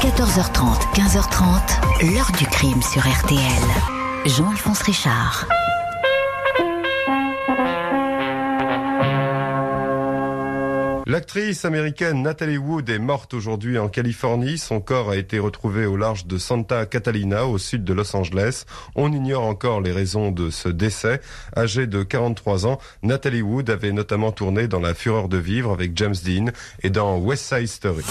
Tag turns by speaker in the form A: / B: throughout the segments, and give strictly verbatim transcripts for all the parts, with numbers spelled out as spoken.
A: quatorze heures trente, quinze heures trente, l'heure du crime sur R T L. Jean-Alphonse Richard.
B: L'actrice américaine Natalie Wood est morte aujourd'hui en Californie. Son corps a été retrouvé au large de Santa Catalina, au sud de Los Angeles. On ignore encore les raisons de ce décès. Âgée de quarante-trois ans, Natalie Wood avait notamment tourné dans La Fureur de vivre avec James Dean et dans West Side Story.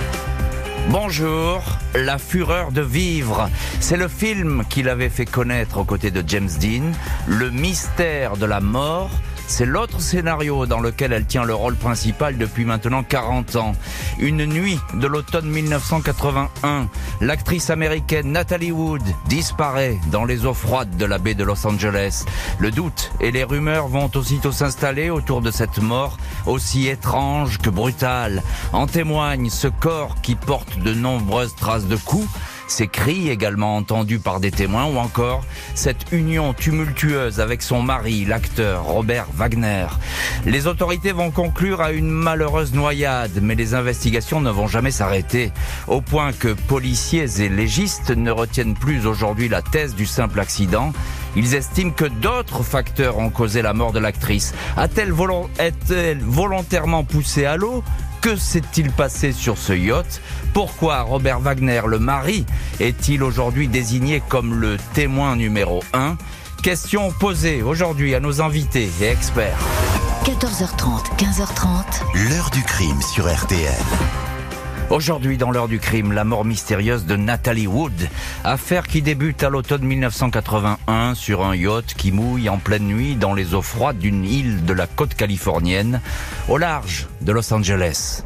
C: Bonjour, La Fureur de vivre. C'est le film qu'il avait fait connaître aux côtés de James Dean. Le mystère de la mort. C'est l'autre scénario dans lequel elle tient le rôle principal depuis maintenant quarante ans. Une nuit de l'automne mille neuf cent quatre-vingt-un, l'actrice américaine Natalie Wood disparaît dans les eaux froides de la baie de Los Angeles. Le doute et les rumeurs vont aussitôt s'installer autour de cette mort aussi étrange que brutale. En témoigne ce corps qui porte de nombreuses traces de coups, ces cris également entendus par des témoins ou encore cette union tumultueuse avec son mari, l'acteur Robert Wagner. Les autorités vont conclure à une malheureuse noyade, mais les investigations ne vont jamais s'arrêter, au point que policiers et légistes ne retiennent plus aujourd'hui la thèse du simple accident. Ils estiment que d'autres facteurs ont causé la mort de l'actrice. A-t-elle volo- est-elle volontairement poussée à l'eau ? Que s'est-il passé sur ce yacht ? Pourquoi Robert Wagner, le mari, est-il aujourd'hui désigné comme le témoin numéro un ? Question posée aujourd'hui à nos invités et experts.
A: quatorze heures trente, quinze heures trente.
D: L'heure du crime sur R T L.
C: Aujourd'hui, dans l'heure du crime, la mort mystérieuse de Natalie Wood. Affaire qui débute à l'automne mille neuf cent quatre-vingt-un sur un yacht qui mouille en pleine nuit dans les eaux froides d'une île de la côte californienne, au large de Los Angeles.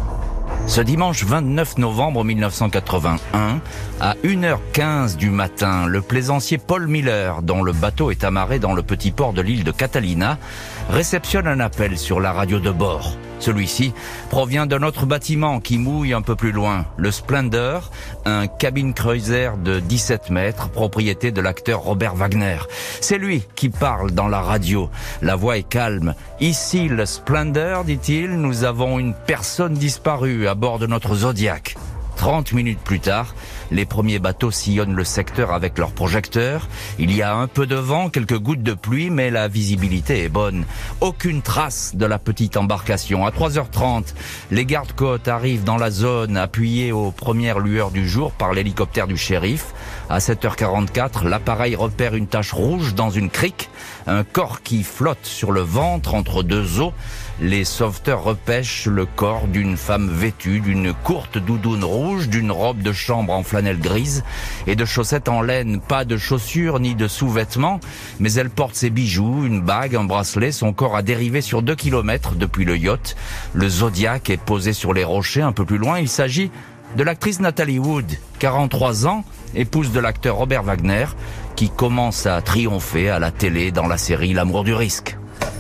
C: Ce dimanche vingt-neuf novembre mille neuf cent quatre-vingt-un, à une heure quinze du matin, le plaisancier Paul Miller, dont le bateau est amarré dans le petit port de l'île de Catalina, réceptionne un appel sur la radio de bord. Celui-ci provient d'un autre bâtiment qui mouille un peu plus loin, le Splendor, un cabine cruiser de dix-sept mètres, propriété de l'acteur Robert Wagner. C'est lui qui parle dans la radio. La voix est calme. Ici, le Splendor, dit-il, nous avons une personne disparue à bord de notre Zodiac. Trente minutes plus tard, les premiers bateaux sillonnent le secteur avec leurs projecteurs. Il y a un peu de vent, quelques gouttes de pluie, mais la visibilité est bonne. Aucune trace de la petite embarcation. À trois heures trente, les gardes-côtes arrivent dans la zone, appuyés aux premières lueurs du jour par l'hélicoptère du shérif. À sept heures quarante-quatre, l'appareil repère une tache rouge dans une crique, un corps qui flotte sur le ventre entre deux eaux. Les sauveteurs repêchent le corps d'une femme vêtue d'une courte doudoune rouge, d'une robe de chambre en flanelle grise et de chaussettes en laine. Pas de chaussures ni de sous-vêtements, mais elle porte ses bijoux, une bague, un bracelet. Son corps a dérivé sur deux kilomètres depuis le yacht. Le Zodiac est posé sur les rochers un peu plus loin. Il s'agit de l'actrice Natalie Wood, quarante-trois ans, épouse de l'acteur Robert Wagner, qui commence à triompher à la télé dans la série L'amour du risque.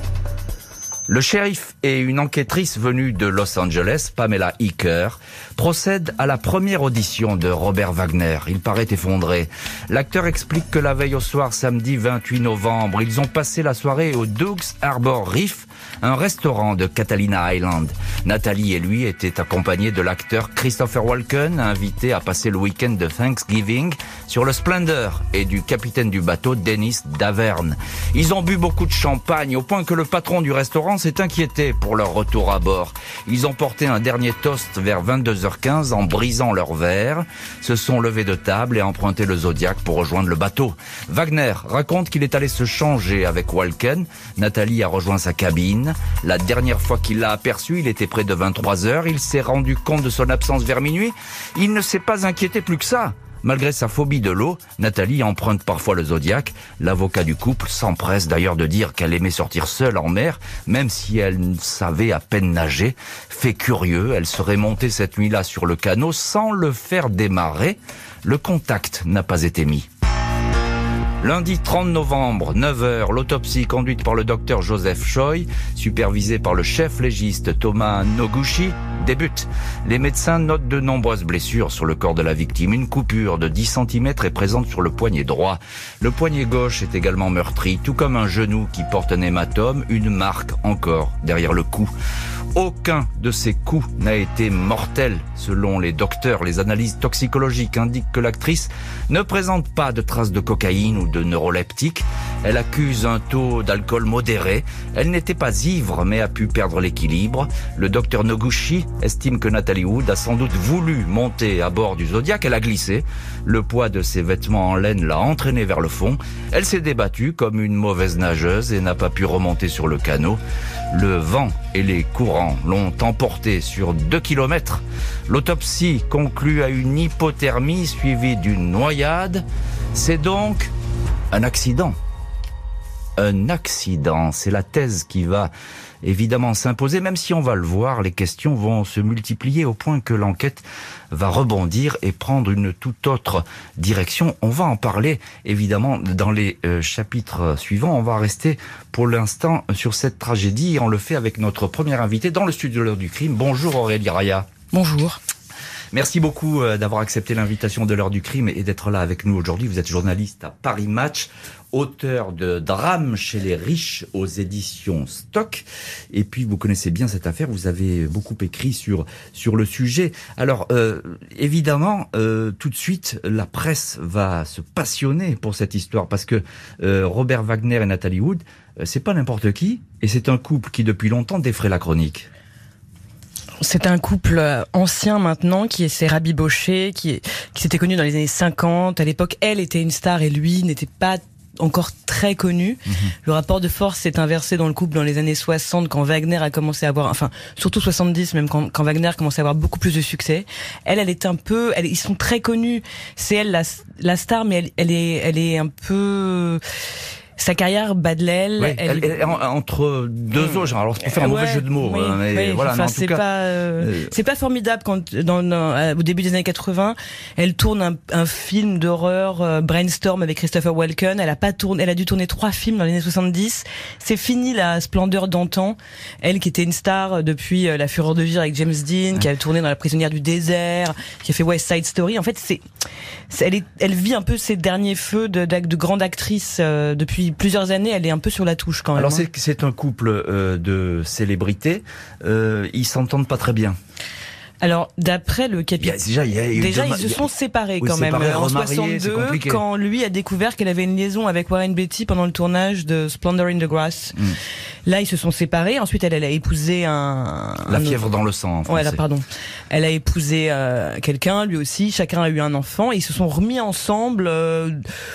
C: Le shérif et une enquêtrice venue de Los Angeles, Pamela Hicker, procèdent à la première audition de Robert Wagner. Il paraît effondré. L'acteur explique que la veille au soir, samedi vingt-huit novembre, ils ont passé la soirée au Doug's Harbor Reef, un restaurant de Catalina Island. Nathalie et lui étaient accompagnés de l'acteur Christopher Walken, invité à passer le week-end de Thanksgiving sur le Splendor, et du capitaine du bateau, Dennis Davern. Ils ont bu beaucoup de champagne, au point que le patron du restaurant s'est inquiété pour leur retour à bord. Ils ont porté un dernier toast vers vingt-deux heures quinze en brisant leur verre, se sont levés de table et emprunté le Zodiac pour rejoindre le bateau. Wagner raconte qu'il est allé se changer avec Walken. Nathalie a rejoint sa cabine. La dernière fois qu'il l'a aperçu, il était près de vingt-trois heures. Il s'est rendu compte de son absence vers minuit. Il ne s'est pas inquiété plus que ça. Malgré sa phobie de l'eau, Nathalie emprunte parfois le Zodiac. L'avocat du couple s'empresse d'ailleurs de dire qu'elle aimait sortir seule en mer, même si elle savait à peine nager. Fait curieux, elle serait montée cette nuit-là sur le canot sans le faire démarrer. Le contact n'a pas été mis. Lundi trente novembre, neuf heures, l'autopsie conduite par le docteur Joseph Choi, supervisée par le chef légiste Thomas Noguchi, débute. Les médecins notent de nombreuses blessures sur le corps de la victime. Une coupure de dix centimètres est présente sur le poignet droit. Le poignet gauche est également meurtri, tout comme un genou qui porte un hématome, une marque encore derrière le cou. Aucun de ces coups n'a été mortel. Selon les docteurs, les analyses toxicologiques indiquent que l'actrice ne présente pas de traces de cocaïne ou de neuroleptiques. Elle accuse un taux d'alcool modéré. Elle n'était pas ivre, mais a pu perdre l'équilibre. Le docteur Noguchi estime que Natalie Wood a sans doute voulu monter à bord du Zodiac. Elle a glissé. Le poids de ses vêtements en laine l'a entraînée vers le fond. Elle s'est débattue comme une mauvaise nageuse et n'a pas pu remonter sur le canot. Le vent et les courants l'ont emportée sur deux kilomètres. L'autopsie conclut à une hypothermie suivie d'une noyade. C'est donc un accident. Un accident, c'est la thèse qui va évidemment s'imposer, même si on va le voir, les questions vont se multiplier au point que l'enquête va rebondir et prendre une toute autre direction. On va en parler évidemment dans les euh, chapitres suivants. On va rester pour l'instant sur cette tragédie et on le fait avec notre première invitée dans le studio de l'heure du crime. Bonjour Aurélie Raya.
E: Bonjour.
C: Merci beaucoup d'avoir accepté l'invitation de l'heure du crime et d'être là avec nous aujourd'hui. Vous êtes journaliste à Paris Match, auteur de Drame chez les riches aux éditions Stock. Et puis, vous connaissez bien cette affaire, vous avez beaucoup écrit sur sur le sujet. Alors, euh, évidemment, euh, tout de suite, la presse va se passionner pour cette histoire parce que euh, Robert Wagner et Natalie Wood, euh, c'est pas n'importe qui, et c'est un couple qui, depuis longtemps, défraie la chronique.
E: C'est un couple ancien maintenant qui s'est rabiboché, qui, qui s'était connu dans les années cinquante. À l'époque, elle était une star et lui n'était pas encore très connu. Mmh. Le rapport de force s'est inversé dans le couple dans les années soixante quand Wagner a commencé à avoir, enfin surtout soixante-dix même quand, quand Wagner commençait à avoir beaucoup plus de succès. Elle, elle est un peu, elle, ils sont très connus. C'est elle la, la star, mais elle, elle est, elle est un peu. Sa carrière bat de l'aile.
C: Oui, elle, elle, elle, entre deux mmh. autres. Alors, c'est pour faire un ouais, mauvais jeu de mots.
E: Oui,
C: hein, mais
E: oui,
C: voilà,
E: enfin,
C: mais en
E: c'est
C: tout cas,
E: pas, euh, euh... c'est pas formidable quand, dans, dans, au début des années quatre-vingts, elle tourne un, un film d'horreur, euh, Brainstorm avec Christopher Walken. Elle a pas tourné, elle a dû tourner trois films dans les années soixante-dix. C'est fini la splendeur d'antan. Elle qui était une star depuis euh, La Fureur de vivre avec James Dean, ouais. qui a tourné dans La Prisonnière du désert, qui a fait West Side Story. En fait, c'est, c'est elle est, elle vit un peu ses derniers feux de, de, de grande actrice euh, depuis plusieurs années. Elle est un peu sur la touche quand même.
C: Alors c'est, c'est un couple euh, de célébrités, euh, ils s'entendent pas très bien.
E: Alors, d'après le capitaine,
C: déjà, il y a eu
E: déjà
C: deux...
E: ils se sont séparés
C: oui,
E: quand
C: séparés,
E: même en
C: remariés,
E: soixante-deux, quand lui a découvert qu'elle avait une liaison avec Warren Beatty pendant le tournage de Splendor in the Grass. Mm. Là, ils se sont séparés. Ensuite, elle, elle a épousé un...
C: La
E: un
C: fièvre
E: autre...
C: dans le sang, en français.
E: Ouais, là, pardon. Elle a épousé euh, quelqu'un, lui aussi. Chacun a eu un enfant. Et ils se sont remis ensemble euh,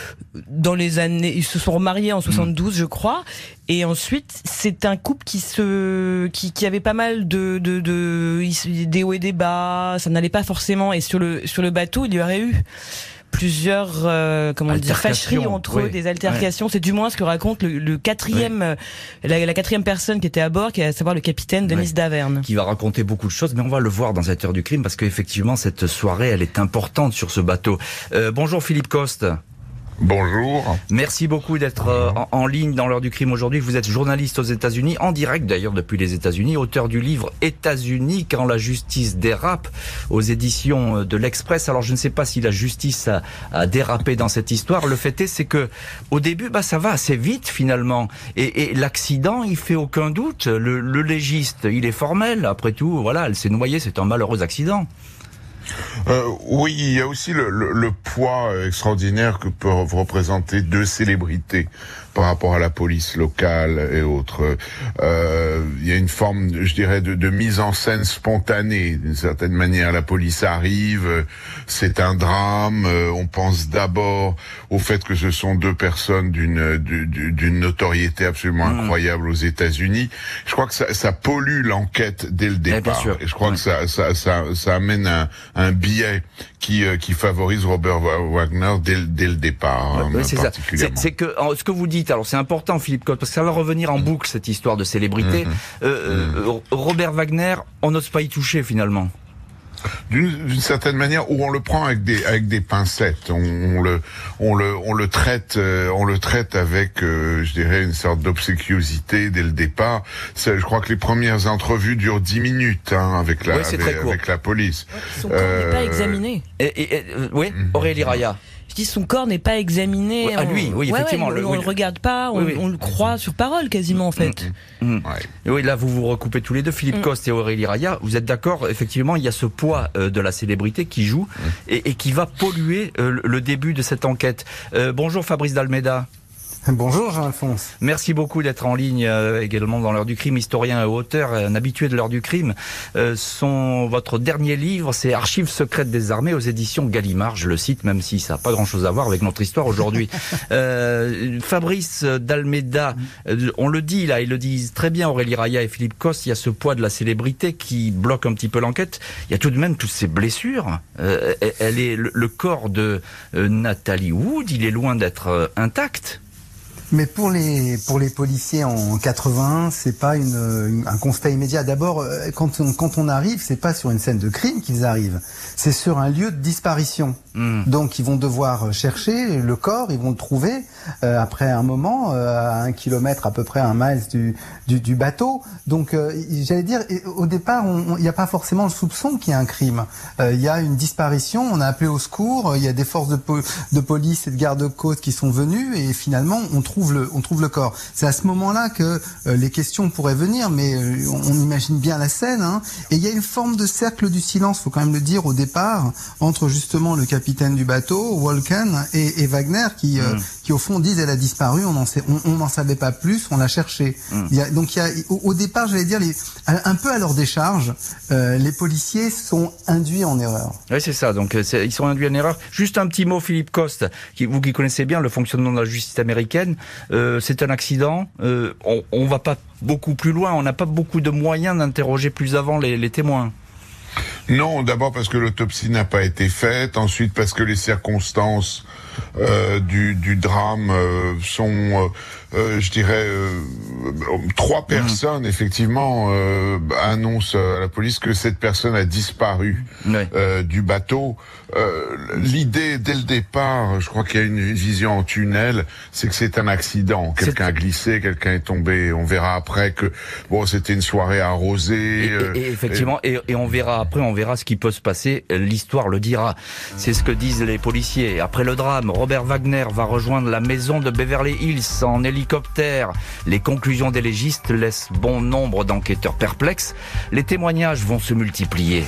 E: dans les années... Ils se sont remariés en soixante-douze, mm. je crois. Et ensuite, c'est un couple qui se, qui, qui avait pas mal de, de, de, des hauts et des bas. Ça n'allait pas forcément. Et sur le, sur le bateau, il y aurait eu plusieurs, euh, comment dire, fâcheries entre eux, oui. des altercations. Ouais. C'est du moins ce que raconte le, le quatrième, oui. la, la quatrième personne qui était à bord, qui est à savoir le capitaine Denis oui. Daverne.
C: Qui va raconter beaucoup de choses, mais on va le voir dans cette heure du crime parce qu'effectivement, cette soirée, elle est importante sur ce bateau. Euh, bonjour Philippe Coste.
F: Bonjour.
C: Merci beaucoup d'être euh, en, en ligne dans l'heure du crime aujourd'hui. Vous êtes journaliste aux États-Unis, en direct d'ailleurs depuis les États-Unis, auteur du livre États-Unis quand la justice dérape aux éditions de l'Express. Alors je ne sais pas si la justice a, a dérapé dans cette histoire. Le fait est, c'est que au début, bah ça va assez vite finalement. Et, et l'accident, il fait aucun doute. Le, le légiste, il est formel. Après tout, voilà, elle s'est noyée. C'est un malheureux accident.
F: Euh, oui, il y a aussi le, le, le poids extraordinaire que peuvent représenter deux célébrités par rapport à la police locale et autres. Euh, il y a une forme, je dirais, de, de mise en scène spontanée. D'une certaine manière, la police arrive, c'est un drame. On pense d'abord au fait que ce sont deux personnes d'une d'une notoriété absolument mmh. incroyable aux États-Unis. Je crois que ça, ça pollue l'enquête dès le départ. Et je crois ouais. que ça, ça, ça, ça amène un, un biais qui, qui favorise Robert Wagner dès, dès le départ.
C: Ouais, c'est ça. C'est, c'est que ce que vous dites. Alors c'est important, Philippe Coste, parce que ça va revenir en boucle cette histoire de célébrité. Mmh. Euh, mmh. Euh, Robert Wagner, on n'ose pas y toucher finalement.
F: D'une, d'une certaine manière, où on le prend avec des avec des pincettes, on, on le on le on le traite euh, on le traite avec, euh, je dirais, une sorte d'obséquiosité dès le départ. C'est, je crois que les premières entrevues durent dix minutes hein, avec la
C: oui, c'est
F: avec,
C: très court.
F: avec la police.
E: Son corps euh... n'est pas examiné.
C: Et, et, et, euh, oui, Aurélie Raya.
E: Je dis son corps n'est pas examiné.
C: Oui, ah, lui, oui,
E: ouais,
C: effectivement.
E: Ouais,
C: le,
E: on ne
C: oui,
E: le regarde pas, on,
C: oui, oui.
E: on le croit sur parole quasiment en fait.
C: Mmh, mmh. Ouais. Oui, là vous vous recoupez tous les deux, Philippe mmh. Coste et Aurélie Raya. Vous êtes d'accord, effectivement, il y a ce poids euh, de la célébrité qui joue mmh. et, et qui va polluer euh, le début de cette enquête. Euh, bonjour Fabrice d'Almeida.
G: Bonjour Jean-Alphonse.
C: Merci beaucoup d'être en ligne euh, également dans l'heure du crime, historien et auteur, un habitué de l'heure du crime. Euh, son, votre dernier livre, c'est Archives secrètes des armées aux éditions Gallimard. Je le cite, même si ça n'a pas grand-chose à voir avec notre histoire aujourd'hui. euh, Fabrice d'Almeida, euh, on le dit là, ils le disent très bien, Aurélie Raya et Philippe Coste, il y a ce poids de la célébrité qui bloque un petit peu l'enquête. Il y a tout de même toutes ces blessures. Euh, elle est le, le corps de euh, Natalie Wood, il est loin d'être euh, intact.
G: Mais pour les pour les policiers en quatre-vingt-un, c'est pas une, une un constat immédiat. D'abord, quand on, quand on arrive, c'est pas sur une scène de crime qu'ils arrivent, c'est sur un lieu de disparition. Mmh. Donc ils vont devoir chercher le corps, ils vont le trouver euh, après un moment, euh, à un kilomètre à peu près, un mile du du, du bateau. Donc euh, j'allais dire, au départ, il n'y a pas forcément le soupçon qu'il y a un crime. Il euh, y a une disparition, on a appelé au secours, il y a des forces de, po de police et de garde-côtes qui sont venues et finalement on trouve Le, on trouve le corps. C'est à ce moment-là que euh, les questions pourraient venir, mais euh, on, on imagine bien la scène. Hein, et il y a une forme de cercle du silence, faut quand même le dire au départ, entre justement le capitaine du bateau, Walken, et, et Wagner, qui, euh, mmh. qui au fond disent elle a disparu, on n'en sait, on n'en savait pas plus, on l'a cherché. Mmh. Il y a, donc il y a, au, au départ, j'allais dire, les, un peu à leur décharge, euh, les policiers sont induits en erreur.
C: Oui, c'est ça. Donc ils sont induits en erreur. Juste un petit mot, Philippe Coste, qui, vous qui connaissez bien le fonctionnement de la justice américaine. Euh, c'est un accident, euh, on, on va pas beaucoup plus loin, on n'a pas beaucoup de moyens d'interroger plus avant les, les témoins.
F: Non, d'abord parce que l'autopsie n'a pas été faite, ensuite parce que les circonstances euh, du, du drame euh, sont, euh, euh, je dirais, euh, trois personnes, mmh. effectivement, euh, annoncent à la police que cette personne a disparu mmh. euh, du bateau. Euh, l'idée, dès le départ, je crois qu'il y a une vision en tunnel, c'est que c'est un accident. Quelqu'un a glissé, quelqu'un est tombé. On verra après que, bon, c'était une soirée arrosée.
C: Et, euh, et, et effectivement, et... Et, et on verra après, on verra ce qui peut se passer. L'histoire le dira. C'est ce que disent les policiers. Après le drame, Robert Wagner va rejoindre la maison de Beverly Hills en hélicoptère. Les conclusions des légistes laissent bon nombre d'enquêteurs perplexes. Les témoignages vont se multiplier.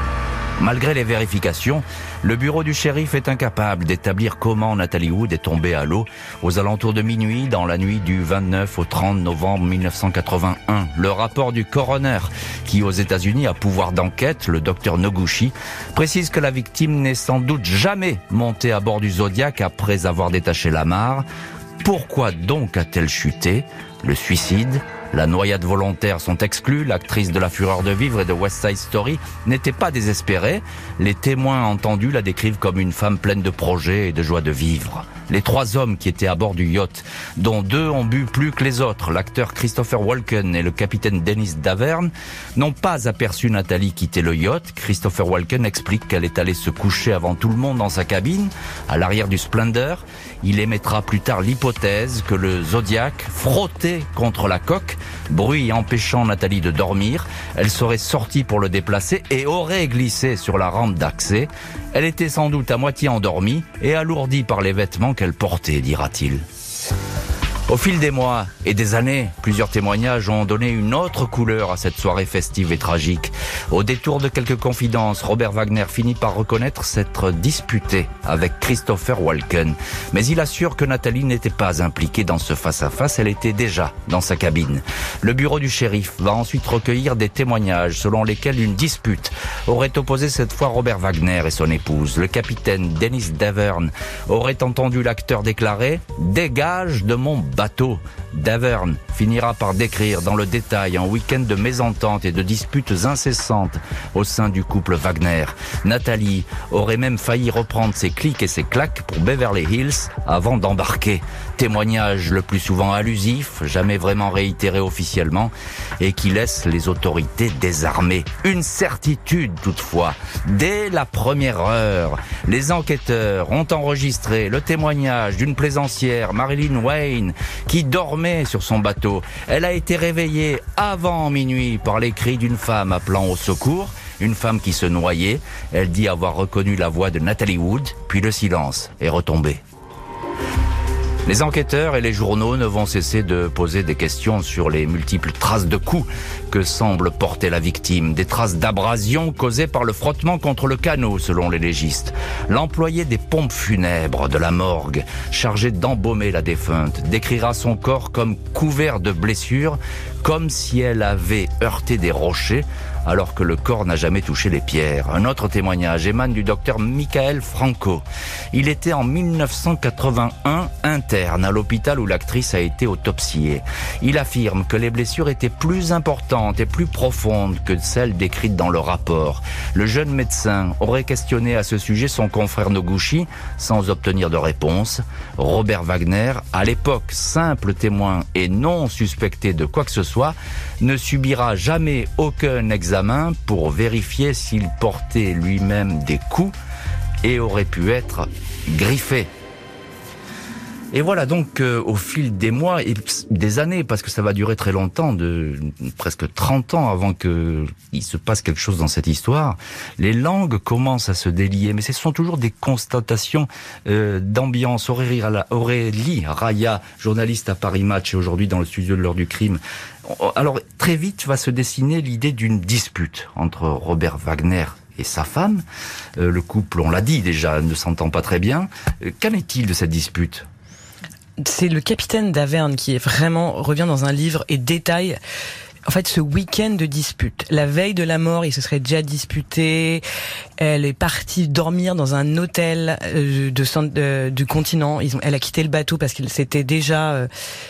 C: Malgré les vérifications, le bureau du shérif est incapable d'établir comment Natalie Wood est tombée à l'eau aux alentours de minuit dans la nuit du vingt-neuf au trente novembre mille neuf cent quatre-vingt-un. Le rapport du coroner, qui aux États-Unis a pouvoir d'enquête, le docteur Noguchi, précise que la victime n'est sans doute jamais montée à bord du Zodiac après avoir détaché l'amarre. Pourquoi donc a-t-elle chuté ? Le suicide ? La noyade volontaire sont exclus. L'actrice de La Fureur de vivre et de West Side Story n'était pas désespérée. Les témoins entendus la décrivent comme une femme pleine de projets et de joie de vivre. Les trois hommes qui étaient à bord du yacht, dont deux ont bu plus que les autres, l'acteur Christopher Walken et le capitaine Dennis Davern, n'ont pas aperçu Nathalie quitter le yacht. Christopher Walken explique qu'elle est allée se coucher avant tout le monde dans sa cabine, à l'arrière du Splendor. Il émettra plus tard l'hypothèse que le Zodiac frottait contre la coque, bruit empêchant Nathalie de dormir. Elle serait sortie pour le déplacer et aurait glissé sur la rampe d'accès. Elle était sans doute à moitié endormie et alourdie par les vêtements qu'elle portait, dira-t-il. Au fil des mois et des années, plusieurs témoignages ont donné une autre couleur à cette soirée festive et tragique. Au détour de quelques confidences, Robert Wagner finit par reconnaître s'être disputé avec Christopher Walken. Mais il assure que Nathalie n'était pas impliquée dans ce face-à-face, elle était déjà dans sa cabine. Le bureau du shérif va ensuite recueillir des témoignages selon lesquels une dispute aurait opposé cette fois Robert Wagner et son épouse. Le capitaine Dennis Davern aurait entendu l'acteur déclarer « Dégage de mon bateau ». Davern finira par décrire dans le détail un week-end de mésententes et de disputes incessantes au sein du couple Wagner. Nathalie aurait même failli reprendre ses clics et ses claques pour Beverly Hills avant d'embarquer. témoignage le plus souvent allusif, jamais vraiment réitéré officiellement, et qui laisse les autorités désarmées. Une certitude toutefois, dès la première heure, les enquêteurs ont enregistré le témoignage d'une plaisancière, Marilyn Wayne, qui dormait sur son bateau. Elle a été réveillée avant minuit par les cris d'une femme appelant au secours, une femme qui se noyait. Elle dit avoir reconnu la voix de Natalie Wood, puis le silence est retombé. Les enquêteurs et les journaux ne vont cesser de poser des questions sur les multiples traces de coups que semble porter la victime. Des traces d'abrasion causées par le frottement contre le canot, selon les légistes. L'employé des pompes funèbres de la morgue, chargé d'embaumer la défunte, décrira son corps comme couvert de blessures, comme si elle avait heurté des rochers, alors que le corps n'a jamais touché les pierres. Un autre témoignage émane du docteur Michael Franco. Il était en mille neuf cent quatre-vingt-un interne à l'hôpital où l'actrice a été autopsiée. Il affirme que les blessures étaient plus importantes et plus profondes que celles décrites dans le rapport. Le jeune médecin aurait questionné à ce sujet son confrère Noguchi sans obtenir de réponse. Robert Wagner, à l'époque simple témoin et non suspecté de quoi que ce soit, ne subira jamais aucun examen pour vérifier s'il portait lui-même des coups et aurait pu être griffé. Et voilà donc euh, au fil des mois et des années, parce que ça va durer très longtemps, de presque trente ans avant que il se passe quelque chose dans cette histoire, les langues commencent à se délier, mais ce sont toujours des constatations euh, d'ambiance. Aurélie, Aurélie Raya, journaliste à Paris Match et aujourd'hui dans le studio de l'heure du crime. Alors très vite va se dessiner l'idée d'une dispute entre Robert Wagner et sa femme. Euh, le couple, on l'a dit déjà, ne s'entend pas très bien. Euh, qu'en est-il de cette dispute ?
E: C'est le capitaine d'Averne qui est vraiment revient dans un livre et détaille en fait ce week-end de dispute. La veille de la mort, ils se seraient déjà disputés. Elle est partie dormir dans un hôtel de, de, de du continent. Ils ont, elle a quitté le bateau parce qu'il s'était déjà euh,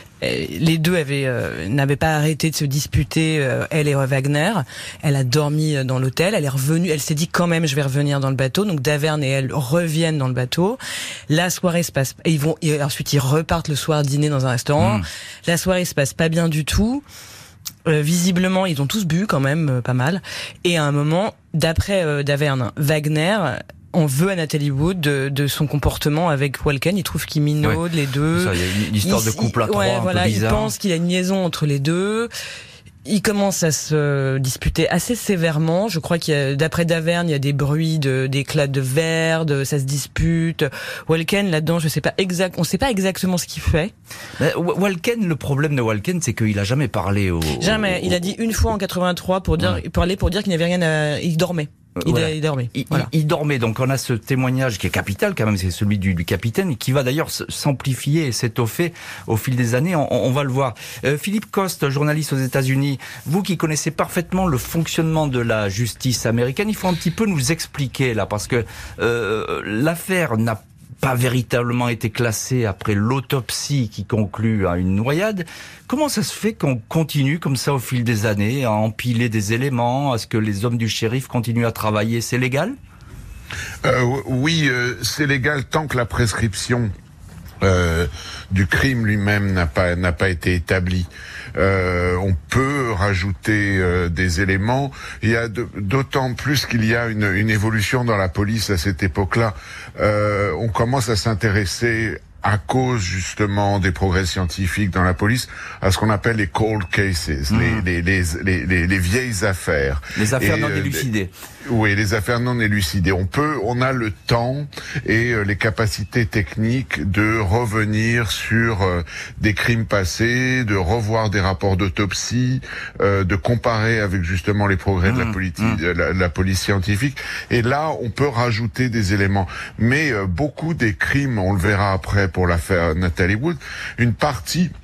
E: les deux avaient euh, n'avaient pas arrêté de se disputer, euh, elle et Wagner. Elle a dormi dans l'hôtel, elle est revenue, elle s'est dit quand même je vais revenir dans le bateau. Donc Daverne et elle reviennent dans le bateau. La soirée se passe, et ils vont et ensuite ils repartent le soir dîner dans un restaurant. Mmh. La soirée se passe pas bien du tout. Euh, visiblement, ils ont tous bu quand même euh, pas mal. Et à un moment, d'après euh, Daverne, Wagner on veut à Natalie Wood de, de son comportement avec Walken. Il trouve qu'il minaude ouais. les deux.
C: Ça, il y a une histoire il, de couple à trois ouais, un
E: voilà,
C: peu bizarre.
E: Il pense qu'il y a une liaison entre les deux. Ils commencent à se disputer assez sévèrement. Je crois qu'il y a, d'après Daverne, il y a des bruits de, d'éclats de verre, de, ça se dispute. Walken, là-dedans, je sais pas exact, on sait pas exactement ce qu'il fait.
C: Mais Walken, le problème de Walken, c'est qu'il a jamais parlé au...
E: Jamais. Au, au... Il a dit une fois en quatre-vingt-trois pour dire, ouais. parler pour dire qu'il n'avait rien à, il dormait. Il, voilà. il dormait.
C: Il,
E: voilà.
C: il, il dormait. Donc on a ce témoignage qui est capital quand même, c'est celui du, du capitaine, qui va d'ailleurs s'amplifier et s'étoffer au fil des années. On, on va le voir. Euh, Philippe Coste, journaliste aux États-Unis, vous qui connaissez parfaitement le fonctionnement de la justice américaine, il faut un petit peu nous expliquer là, parce que euh, l'affaire n'a pas véritablement été classée après l'autopsie qui conclut à une noyade. Comment ça se fait qu'on continue comme ça au fil des années à empiler des éléments, à ce que les hommes du shérif continuent à travailler? C'est légal?
F: euh, Oui, euh, c'est légal tant que la prescription euh, du crime lui-même n'a pas n'a pas été établie. Euh, on peut rajouter euh, des éléments. Il y a de, d'autant plus qu'il y a une, une évolution dans la police à cette époque-là. Euh, on commence à s'intéresser, à cause justement des progrès scientifiques dans la police, à ce qu'on appelle les cold cases, mmh. les, les, les, les, les vieilles affaires.
C: Les affaires et, non élucidées.
F: Euh, oui, les affaires non élucidées. On peut, on a le temps et euh, les capacités techniques de revenir sur euh, des crimes passés, de revoir des rapports d'autopsie, euh, de comparer avec justement les progrès mmh. de la politique, mmh. de la, de la police scientifique. Et là, on peut rajouter des éléments. Mais euh, beaucoup des crimes, on le verra après, pour l'affaire Natalie Wood, une partie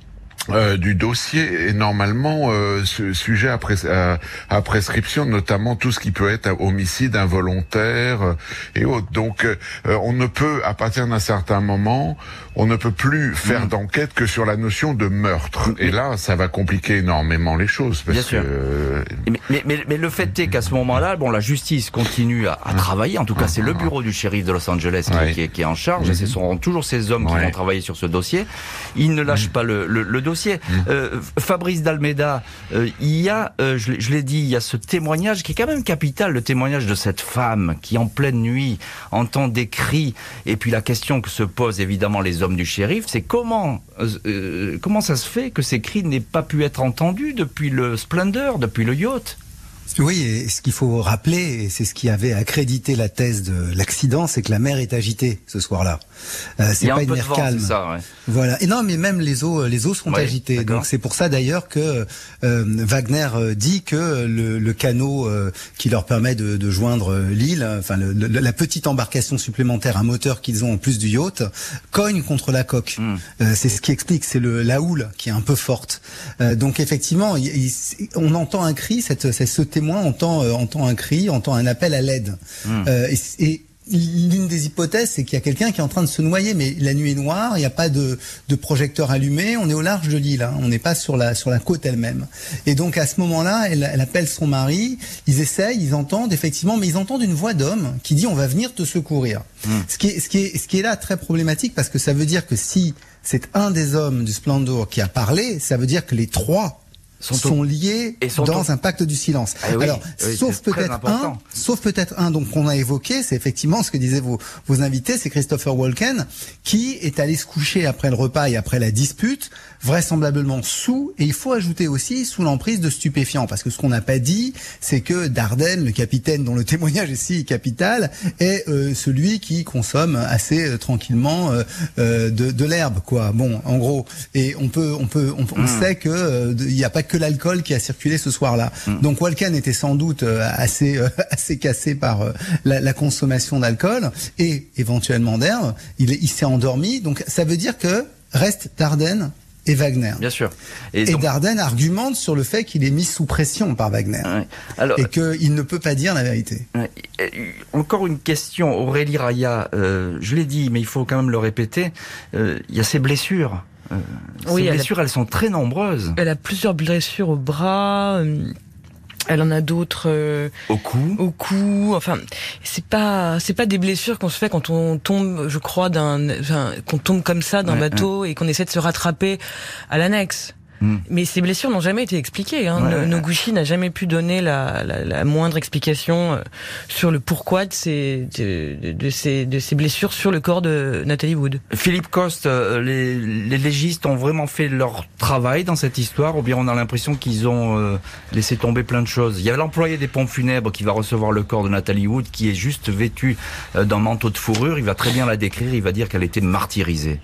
F: Euh, du dossier est normalement euh, sujet à, pres- à, à prescription, notamment tout ce qui peut être homicide involontaire euh, et autres. Donc euh, on ne peut, à partir d'un certain moment, on ne peut plus faire mmh. d'enquête que sur la notion de meurtre. Mmh. Et là, ça va compliquer énormément les choses. Parce
C: Bien sûr.
F: Que, euh...
C: mais, mais, mais, mais le fait est qu'à ce moment-là, bon, la justice continue à, à travailler. En tout cas, c'est le bureau du shérif de Los Angeles qui, ouais. qui, est, qui est en charge. Mmh. Et ce seront toujours ces hommes qui ouais. vont travailler sur ce dossier. Ils ne lâchent mmh. pas le, le, le dossier. Mmh. Euh, Fabrice d'Almeida, euh, il y a, euh, je, je l'ai dit, il y a ce témoignage qui est quand même capital, le témoignage de cette femme qui en pleine nuit entend des cris. Et puis la question que se posent évidemment les hommes du shérif, c'est comment, euh, comment ça se fait que ces cris n'aient pas pu être entendus depuis le Splendor, depuis le yacht?
G: Oui, et ce qu'il faut rappeler, et c'est ce qui avait accrédité la thèse de l'accident, c'est que la mer est agitée ce soir-là. Euh, c'est pas une mer calme.
C: Ça, ouais.
G: Voilà. Et non, mais même les eaux, les eaux sont ouais, agitées. D'accord. Donc c'est pour ça d'ailleurs que euh, Wagner dit que le, le canot euh, qui leur permet de, de joindre l'île, enfin le, le, la petite embarcation supplémentaire, un moteur qu'ils ont en plus du yacht, cogne contre la coque. Mm. Euh, c'est ce qui explique, c'est le la houle qui est un peu forte. Euh, donc effectivement, il, il, on entend un cri, cette, cette ce témoin entend, euh, entend un cri, entend un appel à l'aide. Mmh. Euh, et, et l'une des hypothèses, c'est qu'il y a quelqu'un qui est en train de se noyer, mais la nuit est noire, il n'y a pas de, de projecteur allumé, on est au large de l'île, hein, on n'est pas sur la, sur la côte elle-même. Et donc à ce moment-là, elle, elle appelle son mari, ils essayent, ils entendent effectivement, mais ils entendent une voix d'homme qui dit « on va venir te secourir mmh. ». Ce qui est, ce qui est, ce qui est là très problématique, parce que ça veut dire que si c'est un des hommes du Splendor qui a parlé, ça veut dire que les trois Sont, sont liés et sont dans au... un pacte du silence.
C: Ah oui,
G: Alors,
C: oui,
G: sauf peut-être un, sauf peut-être un, donc qu'on a évoqué, c'est effectivement ce que disaient vos, vos invités, c'est Christopher Walken, qui est allé se coucher après le repas et après la dispute, vraisemblablement sous, et il faut ajouter aussi sous l'emprise de stupéfiants, parce que ce qu'on n'a pas dit, c'est que Dardenne, le capitaine dont le témoignage est si capital, est euh, celui qui consomme assez euh, tranquillement euh, euh, de, de l'herbe, quoi. Bon, en gros, et on peut, on peut, on, on mmh. sait que euh, il n'y a pas que que l'alcool qui a circulé ce soir-là. Mmh. Donc Walken était sans doute euh, assez euh, assez cassé par euh, la, la consommation d'alcool et éventuellement d'herbe. Il, il s'est endormi. Donc ça veut dire que reste Dardenne et Wagner.
C: Bien sûr.
G: Et, et donc... Dardenne argumente sur le fait qu'il est mis sous pression par Wagner. Ouais. Alors, et qu'il ne peut pas dire la vérité.
C: Ouais. Encore une question, Aurélie Raya, euh, je l'ai dit, mais il faut quand même le répéter, euh, il y a ces blessures. Euh,
E: oui,
C: ces blessures,
E: elle, a...
C: elles sont très nombreuses.
E: Elle a plusieurs blessures au bras. Euh... Elle en a d'autres euh,
C: au cou.
E: Au cou. Enfin, c'est pas c'est pas des blessures qu'on se fait quand on tombe, je crois, d'un, enfin, qu'on tombe comme ça d'un ouais, bateau ouais. et qu'on essaie de se rattraper à l'annexe. Mmh. Mais ces blessures n'ont jamais été expliquées. Hein. Ouais, Noguchi n'a jamais pu donner la, la, la moindre explication sur le pourquoi de ces, de, de, ces, de ces blessures sur le corps de Natalie Wood.
C: Philippe Coste, les, les légistes ont vraiment fait leur travail dans cette histoire, ou bien on a l'impression qu'ils ont euh, laissé tomber plein de choses. Il y a l'employé des pompes funèbres qui va recevoir le corps de Natalie Wood, qui est juste vêtu euh, d'un manteau de fourrure. Il va très bien la décrire, il va dire qu'elle était martyrisée.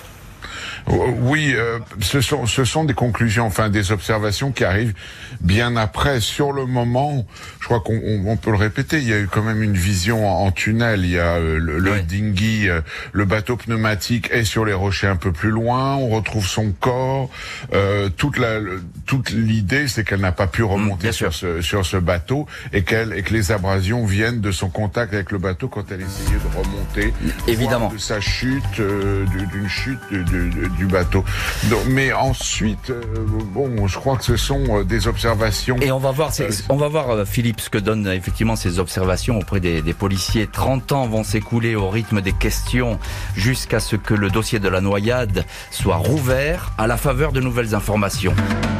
F: Oui, euh, ce sont ce sont des conclusions, enfin des observations qui arrivent bien après. Sur le moment, je crois qu'on on, on peut le répéter, il y a eu quand même une vision en, en tunnel. Il y a euh, le, le oui. dinghy, euh, le bateau pneumatique est sur les rochers un peu plus loin. On retrouve son corps. Euh, toute la toute l'idée, c'est qu'elle n'a pas pu remonter mmh, sur ce sur ce bateau et qu'elle et que les abrasions viennent de son contact avec le bateau quand elle essayait de remonter.
C: Évidemment.
F: De sa chute, euh, d'une chute de, de, de du bateau. Donc, mais ensuite, euh, bon, je crois que ce sont euh, des observations.
C: Et on va voir, euh, on va voir, euh, Philippe, ce que donnent effectivement ces observations auprès des, des policiers. trente ans vont s'écouler au rythme des questions jusqu'à ce que le dossier de la noyade soit rouvert à la faveur de nouvelles informations.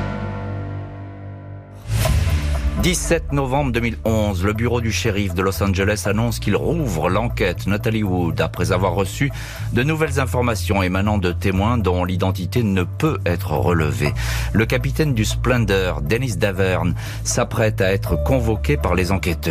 C: dix-sept novembre deux mille onze, le bureau du shérif de Los Angeles annonce qu'il rouvre l'enquête Natalie Wood après avoir reçu de nouvelles informations émanant de témoins dont l'identité ne peut être relevée. Le capitaine du Splendor, Dennis Davern, s'apprête à être convoqué par les enquêteurs.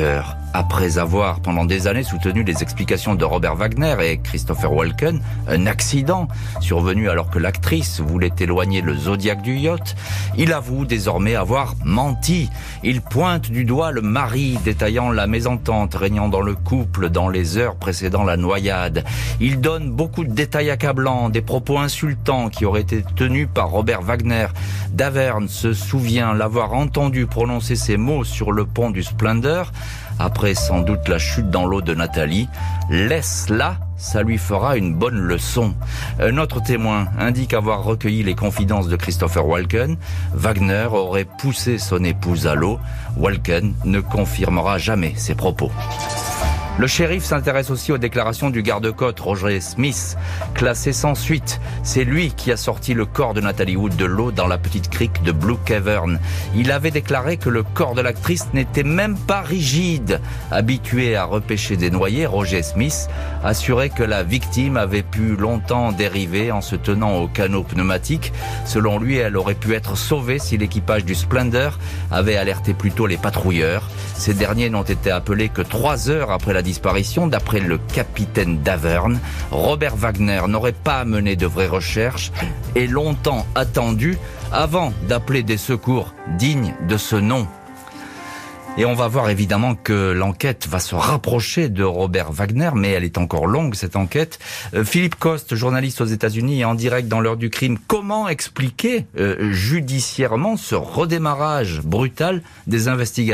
C: Après avoir pendant des années soutenu les explications de Robert Wagner et Christopher Walken, un accident survenu alors que l'actrice voulait éloigner le Zodiac du yacht, il avoue désormais avoir menti. Il pointe du doigt le mari, détaillant la mésentente régnant dans le couple dans les heures précédant la noyade. Il donne beaucoup de détails accablants, des propos insultants qui auraient été tenus par Robert Wagner. Davern se souvient l'avoir entendu prononcer ces mots sur le pont du Splendor, après sans doute la chute dans l'eau de Nathalie. Laisse-la, ça lui fera une bonne leçon. Un autre témoin indique avoir recueilli les confidences de Christopher Walken. Wagner aurait poussé son épouse à l'eau. Walken ne confirmera jamais ses propos. Le shérif s'intéresse aussi aux déclarations du garde-côte Roger Smith, classé sans suite. C'est lui qui a sorti le corps de Natalie Wood de l'eau dans la petite crique de Blue Cavern. Il avait déclaré que le corps de l'actrice n'était même pas rigide. Habitué à repêcher des noyés, Roger Smith assurait que la victime avait pu longtemps dériver en se tenant au canot pneumatique. Selon lui, elle aurait pu être sauvée si l'équipage du Splendor avait alerté plus tôt les patrouilleurs. Ces derniers n'ont été appelés que trois heures après la disparition. D'après le capitaine Davern, Robert Wagner n'aurait pas mené de vraies recherches et longtemps attendu avant d'appeler des secours dignes de ce nom. Et on va voir évidemment que l'enquête va se rapprocher de Robert Wagner, mais elle est encore longue, cette enquête. Euh, Philippe Coste, journaliste aux États-Unis et en direct dans l'heure du crime, comment expliquer euh, judiciairement ce redémarrage brutal des investigations ?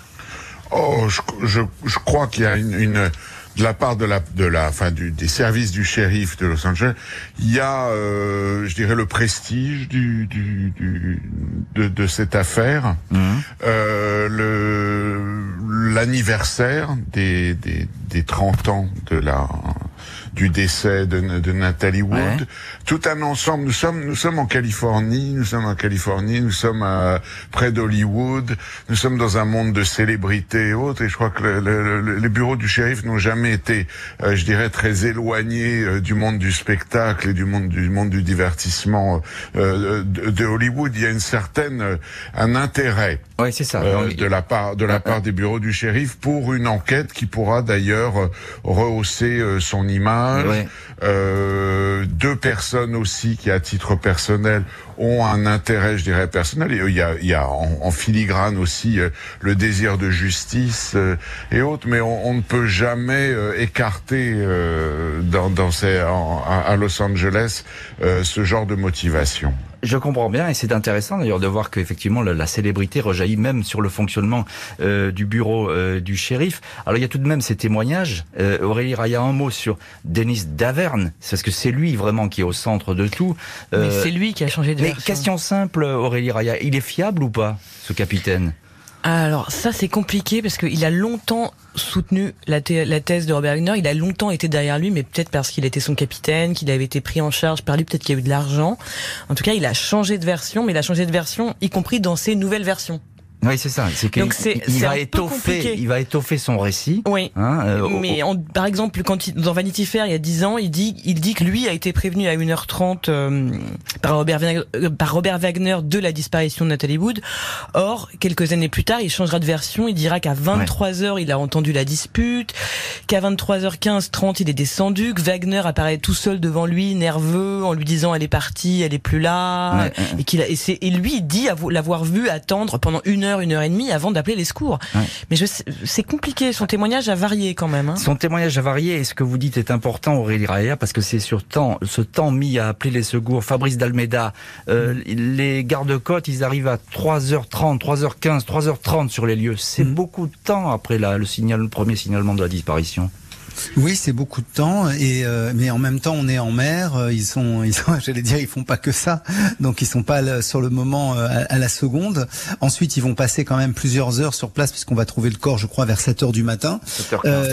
F: Oh, je, je, je crois qu'il y a une, une de la part de la, de la, enfin, du, des services du shérif de Los Angeles, il y a, euh, je dirais, le prestige du, du, du de, de cette affaire, mmh. euh, le l'anniversaire des, des des trente ans de la du décès de, de Natalie Wood, ouais. Tout un ensemble. Nous sommes, nous sommes en Californie, nous sommes en Californie, nous sommes à, près d'Hollywood, nous sommes dans un monde de célébrités et autres, et je crois que le, le, le, les bureaux du shérif n'ont jamais été, euh, je dirais, très éloignés euh, du monde du spectacle et du monde du monde du divertissement euh, de, de Hollywood. Il y a une certaine, euh, un intérêt.
C: Ouais, c'est ça.
F: Euh, de la part, de la part des bureaux du shérif pour une enquête qui pourra d'ailleurs euh, rehausser euh, son image. Ouais. Euh, deux personnes aussi qui, à titre personnel, ont un intérêt, je dirais, personnel. Et il y a, il y a en, en filigrane aussi euh, le désir de justice euh, et autres, mais on, on ne peut jamais euh, écarter euh, dans, dans ces, en, à Los Angeles euh, ce genre de motivation.
C: Je comprends bien, et c'est intéressant d'ailleurs de voir qu'effectivement la, la célébrité rejaillit même sur le fonctionnement euh, du bureau euh, du shérif. Alors il y a tout de même ces témoignages. Euh, Aurélie Raya, un mot sur Dennis Davern, parce que c'est lui vraiment qui est au centre de tout.
E: Euh, mais c'est lui qui a changé de
C: mais
E: version.
C: Question simple, Aurélie Raya, il est fiable ou pas, ce capitaine ?
E: Alors ça c'est compliqué parce qu'il a longtemps soutenu la, thé- la thèse de Robert Wagner, il a longtemps été derrière lui, mais peut-être parce qu'il était son capitaine, qu'il avait été pris en charge par lui, peut-être qu'il y a eu de l'argent. En tout cas, il a changé de version, mais il a changé de version, y compris dans ses nouvelles versions.
C: Oui, c'est ça. C'est qu'il il, il va étoffer, il va étoffer son récit.
E: Oui.
C: Hein, euh,
E: mais en, par exemple, quand il, dans Vanity Fair, il y a dix ans, il dit, il dit que lui a été prévenu à une heure trente euh, par Robert Wagner, euh, par Robert Wagner de la disparition de Natalie Wood. Or, quelques années plus tard, il changera de version. Il dira qu'à vingt-trois heures, ouais. il a entendu la dispute, qu'à vingt-trois heures quinze, trente, il est descendu, que Wagner apparaît tout seul devant lui, nerveux, en lui disant elle est partie, elle est plus là, ouais. et qu'il a, et, c'est, et lui il dit l'avoir vu attendre pendant une heure, une heure et demie avant d'appeler les secours. Ouais. Mais je, c'est compliqué, son témoignage a varié quand même. Hein.
C: Son témoignage a varié et ce que vous dites est important, Aurélie Raya, parce que c'est sur temps, ce temps mis à appeler les secours. Fabrice d'Almeida, euh, mmh. les gardes-côtes, ils arrivent à trois heures trente, trois heures quinze, trois heures trente sur les lieux. C'est mmh. beaucoup de temps après la, le, signal, le premier signalement de la disparition.
G: Oui, c'est beaucoup de temps, et euh, mais en même temps, on est en mer. Ils sont, ils sont, j'allais dire, ils font pas que ça, donc ils sont pas sur le moment à, à la seconde. Ensuite, ils vont passer quand même plusieurs heures sur place, puisqu'on va trouver le corps, je crois, vers sept heures du matin.
C: sept heures quinze, euh, ouais.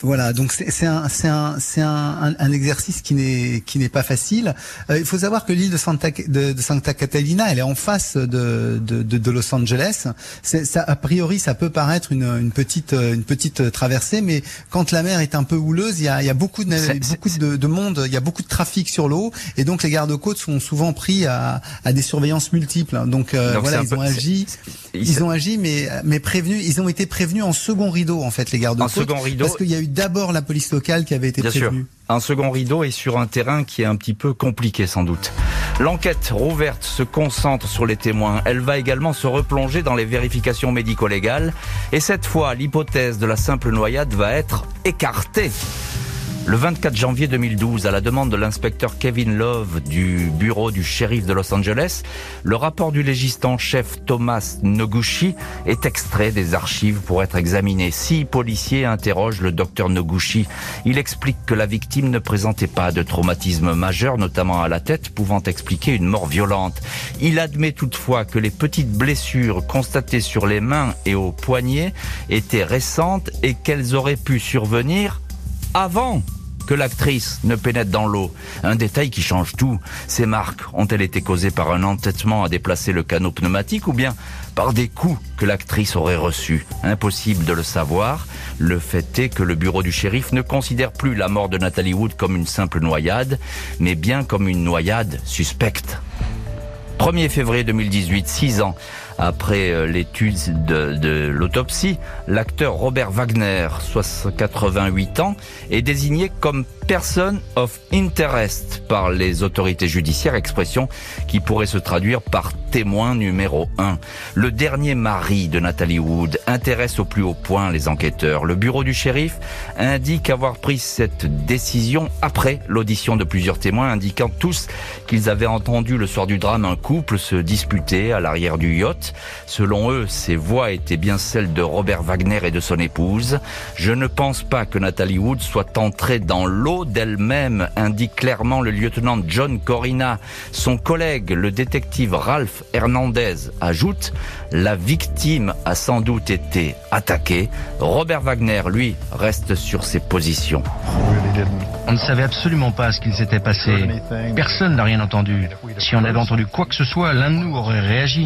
G: Voilà, donc c'est, c'est un c'est un c'est un, un exercice qui n'est qui n'est pas facile. Euh, il faut savoir que l'île de Santa de, de Santa Catalina, elle est en face de de, de, de Los Angeles. C'est, ça, a priori, ça peut paraître une une petite une petite traversée, mais quand la mer est un peu houleuse, il y a il y a beaucoup de
C: c'est,
G: beaucoup
C: c'est,
G: de, de monde, il y a beaucoup de trafic sur l'eau, et donc les gardes-côtes sont souvent pris à à des surveillances multiples. Donc, euh, donc voilà, ils peu, ont agi, ils ont agi, mais mais prévenus, ils ont été prévenus en second rideau en fait, les gardes-côtes.
C: En second rideau.
G: Parce qu'il y a eu d'abord la police locale qui avait été
C: Bien
G: prévenue.
C: Sûr. Un second rideau est sur un terrain qui est un petit peu compliqué sans doute. L'enquête rouverte se concentre sur les témoins. Elle va également se replonger dans les vérifications médico-légales. Et cette fois, l'hypothèse de la simple noyade va être écartée. Le vingt-quatre janvier deux mille douze, à la demande de l'inspecteur Kevin Love du bureau du shérif de Los Angeles, le rapport du légiste en chef Thomas Noguchi est extrait des archives pour être examiné. Six policiers interrogent le docteur Noguchi. Il explique que la victime ne présentait pas de traumatisme majeur, notamment à la tête, pouvant expliquer une mort violente. Il admet toutefois que les petites blessures constatées sur les mains et aux poignets étaient récentes et qu'elles auraient pu survenir avant que l'actrice ne pénètre dans l'eau. Un détail qui change tout. Ces marques ont-elles été causées par un entêtement à déplacer le canot pneumatique ou bien par des coups que l'actrice aurait reçus? Impossible de le savoir. Le fait est que le bureau du shérif ne considère plus la mort de Natalie Wood comme une simple noyade, mais bien comme une noyade suspecte. premier février deux mille dix-huit, six ans après l'étude de, de l'autopsie, l'acteur Robert Wagner, quatre-vingt-huit ans, est désigné comme person of interest par les autorités judiciaires, expression qui pourrait se traduire par témoin numéro un. Le dernier mari de Natalie Wood intéresse au plus haut point les enquêteurs. Le bureau du shérif indique avoir pris cette décision après l'audition de plusieurs témoins, indiquant tous qu'ils avaient entendu le soir du drame un couple se disputer à l'arrière du yacht. Selon eux, ces voix étaient bien celles de Robert Wagner et de son épouse. Je ne pense pas que Natalie Wood soit entrée dans l'eau d'elle-même, indique clairement le lieutenant John Corina. Son collègue, le détective Ralph Hernandez, ajoute « La victime a sans doute été attaquée ». Robert Wagner, lui, reste sur ses positions.
H: On ne savait absolument pas ce qu'il s'était passé. Personne n'a rien entendu. Si on avait entendu quoi que ce soit, l'un de nous aurait réagi.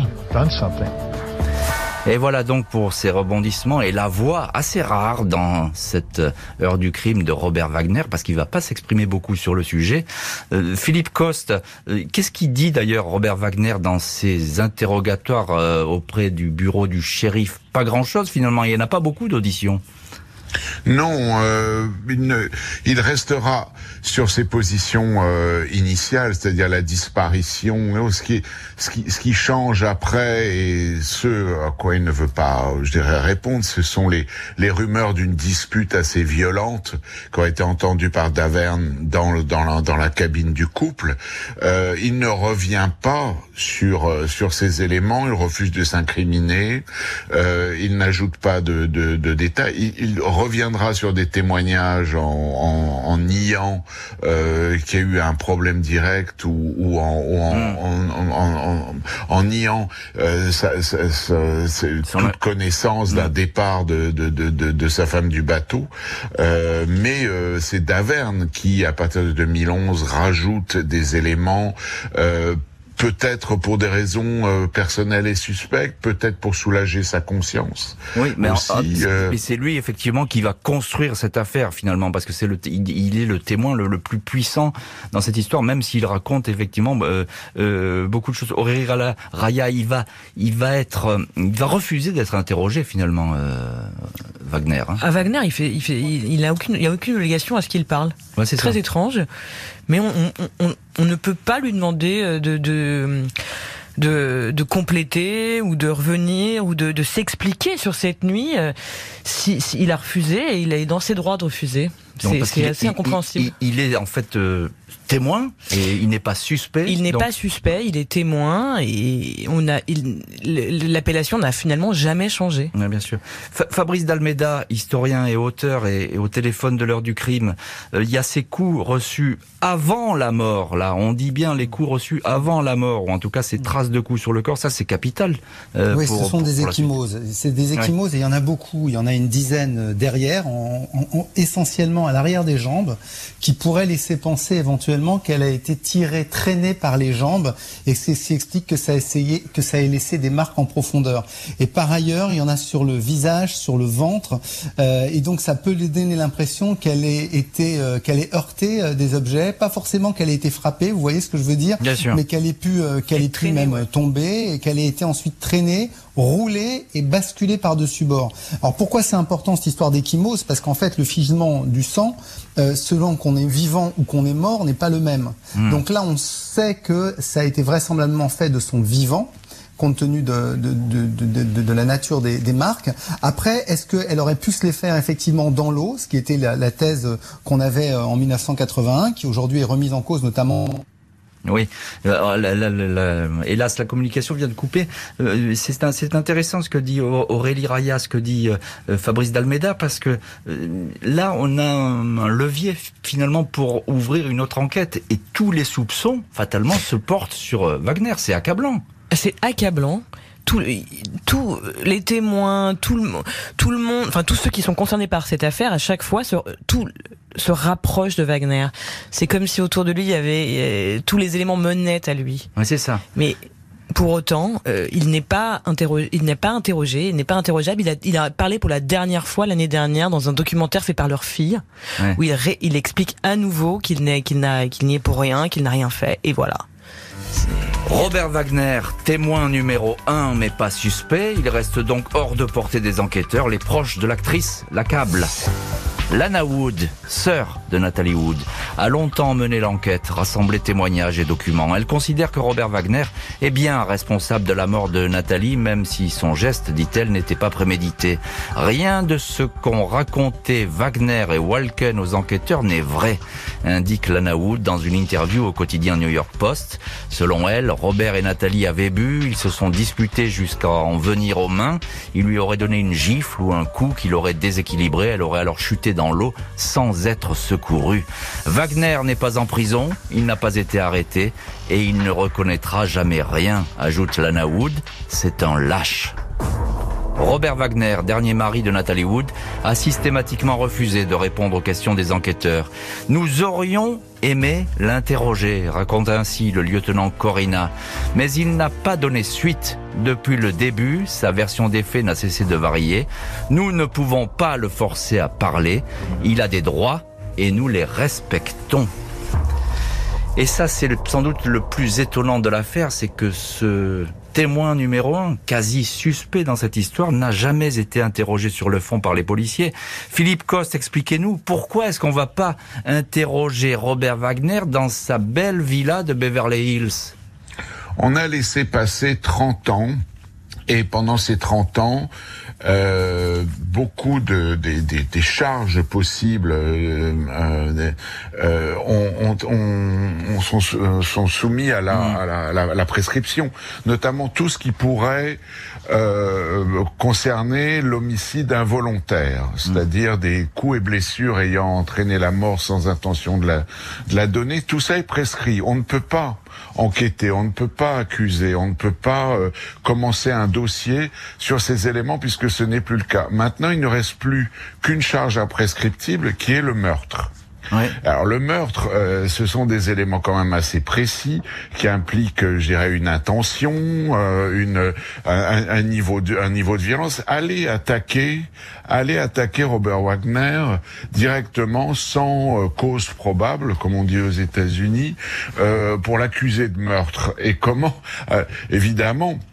C: Et voilà donc pour ces rebondissements et la voix assez rare dans cette heure du crime de Robert Wagner, parce qu'il va pas s'exprimer beaucoup sur le sujet. Euh, Philippe Coste, euh, qu'est-ce qu'il dit d'ailleurs Robert Wagner dans ses interrogatoires euh, auprès du bureau du shérif? Pas grand-chose finalement, il n'y en a pas beaucoup d'auditions.
F: Non, euh, il, ne, il restera sur ses positions euh, initiales, c'est-à-dire la disparition. Ce qui, ce qui, ce qui change après et ce à quoi il ne veut pas, je dirais, répondre, ce sont les, les rumeurs d'une dispute assez violente qui a été entendue par Davern dans, le, dans, la, dans la cabine du couple. Euh, il ne revient pas sur sur ces éléments, il refuse de s'incriminer, euh, il n'ajoute pas de, de, de détails. Il, il reviendra sur des témoignages en, en, en niant euh, qu'il y a eu un problème direct ou, ou, en, ou en, mmh. en, en, en, en niant euh, sa, sa, sa, sa, toute connaissance mmh. d'un départ de, de, de, de, de sa femme du bateau. Euh, mais euh, c'est Davern qui, à partir de deux mille onze, rajoute des éléments euh, peut-être pour des raisons euh, personnelles et suspectes, peut-être pour soulager sa conscience.
C: Oui, mais,
F: aussi,
C: en,
F: euh...
C: mais c'est lui effectivement qui va construire cette affaire finalement, parce que c'est le, il, il est le témoin le, le plus puissant dans cette histoire, même s'il raconte effectivement euh, euh, beaucoup de choses. Aurélie Raya, il va, il va être, il va refuser d'être interrogé finalement, euh, Wagner. Hein.
E: À Wagner, il fait, il fait, il, il a aucune, il y a aucune obligation à ce qu'il parle.
C: Ouais, c'est
E: très
C: ça.
E: étrange, mais on, on, on, on ne peut pas lui demander de, de, de, de compléter ou de revenir ou de, de s'expliquer sur cette nuit. Si, si il a refusé, et il est dans ses droits de refuser. C'est, c'est assez
C: il,
E: incompréhensible.
C: Il, il, il est en fait euh, témoin et il n'est pas suspect.
E: Il n'est
C: donc...
E: pas suspect, il est témoin et on a, il, l'appellation n'a finalement jamais changé.
C: Oui, bien sûr. Fa- Fabrice d'Almeida, historien et auteur, et, et au téléphone de l'heure du crime, euh, il y a ces coups reçus avant la mort. Là, on dit bien les coups reçus avant la mort, ou en tout cas ces traces de coups sur le corps. Ça, c'est capital.
G: Euh, oui,
C: pour,
G: ce sont
C: pour,
G: des
C: pour
G: ecchymoses. C'est des ecchymoses ouais. Et il y en a beaucoup. Il y en a une dizaine derrière, en, en, en, essentiellement à l'arrière des jambes, qui pourraient laisser penser éventuellement qu'elle a été tirée, traînée par les jambes, et c'est ce qui explique que ça a essayé, que ça ait laissé des marques en profondeur. Et par ailleurs, il y en a sur le visage, sur le ventre, euh, et donc ça peut lui donner l'impression qu'elle ait été, euh, qu'elle ait heurté euh, des objets, pas forcément qu'elle ait été frappée. Vous voyez ce que je veux dire?
C: Bien sûr.
G: Mais qu'elle ait pu, euh, qu'elle ait pu traîner, même ouais. tomber, et qu'elle ait été ensuite traînée, roulée et basculée par-dessus bord. Alors pourquoi c'est important cette histoire d'ecchymose? Parce qu'en fait, le figement du sang, euh, selon qu'on est vivant ou qu'on est mort, n'est pas le même. Mmh. Donc là, on sait que ça a été vraisemblablement fait de son vivant, compte tenu de, de, de, de, de, de la nature des, des marques. Après, est-ce qu'elle aurait pu se les faire effectivement dans l'eau, ce qui était la, la thèse qu'on avait en mille neuf cent quatre-vingt-un, qui aujourd'hui est remise en cause notamment...
C: Oui, euh, la, la, la, hélas, la communication vient de couper. Euh, c'est, un, c'est intéressant ce que dit Aurélie Raya, ce que dit euh, Fabrice d'Almeida, parce que euh, là, on a un, un levier finalement pour ouvrir une autre enquête, et tous les soupçons, fatalement, se portent sur euh, Wagner. C'est accablant.
E: C'est accablant. Tous tout les témoins, tout le, tout le monde, enfin tous ceux qui sont concernés par cette affaire, à chaque fois, se, tout se rapproche de Wagner. C'est comme si autour de lui, il y avait euh, tous les éléments menaient à lui.
C: Oui, c'est ça.
E: Mais pour autant, euh, il n'est pas interrogé, il n'est pas interrogé, il n'est pas interrogeable. Il a, il a parlé pour la dernière fois l'année dernière dans un documentaire fait par leur fille, ouais. où il, ré, il explique à nouveau qu'il n'est, qu'il n'a, qu'il n'y est pour rien, qu'il n'a rien fait, et voilà.
C: Robert Wagner, témoin numéro un, mais pas suspect. Il reste donc hors de portée des enquêteurs. Les proches de l'actrice l'accablent. Lana Wood, sœur de Natalie Wood, a longtemps mené l'enquête, rassemblé témoignages et documents. Elle considère que Robert Wagner est bien responsable de la mort de Nathalie, même si son geste, dit-elle, n'était pas prémédité. Rien de ce qu'ont raconté Wagner et Walken aux enquêteurs n'est vrai, indique Lana Wood dans une interview au quotidien New York Post. Selon elle, Robert et Nathalie avaient bu, ils se sont disputés jusqu'à en venir aux mains. Il lui aurait donné une gifle ou un coup qui l'aurait déséquilibré, elle aurait alors chuté dans l'eau sans être secouru. Wagner n'est pas en prison, il n'a pas été arrêté et il ne reconnaîtra jamais rien, ajoute Lana Wood. C'est un lâche. Robert Wagner, dernier mari de Natalie Wood, a systématiquement refusé de répondre aux questions des enquêteurs. Nous aurions aimé l'interroger, raconte ainsi le lieutenant Corina. Mais il n'a pas donné suite. Depuis le début, sa version des faits n'a cessé de varier. Nous ne pouvons pas le forcer à parler. Il a des droits et nous les respectons. Et ça, c'est le, sans doute le plus étonnant de l'affaire, c'est que ce témoin numéro un, quasi suspect dans cette histoire, n'a jamais été interrogé sur le fond par les policiers. Philippe Coste, expliquez-nous, pourquoi est-ce qu'on va pas interroger Robert Wagner dans sa belle villa de Beverly Hills?
F: On a laissé passer trente ans, et pendant ces trente ans, euh, beaucoup de, de, de, des charges possibles euh, euh, euh, on, on, on, on sont, sont soumis à la, mmh. à, la, à, la, à la prescription, notamment tout ce qui pourrait euh, concerner l'homicide involontaire, c'est-à-dire mmh. des coups et blessures ayant entraîné la mort sans intention de la, de la donner. Tout ça est prescrit. On ne peut pas enquêter, on ne peut pas accuser, on ne peut pas euh, commencer un dossier sur ces éléments puisque ce n'est plus le cas. Maintenant, il ne reste plus qu'une charge imprescriptible qui est le meurtre. Ouais. Alors le meurtre, euh, ce sont des éléments quand même assez précis qui impliquent, je dirais, une intention, euh, une un, un niveau de un niveau de violence. Aller attaquer, aller attaquer Robert Wagner directement sans euh, cause probable, comme on dit aux États-Unis, euh, pour l'accuser de meurtre. Et comment, euh, évidemment.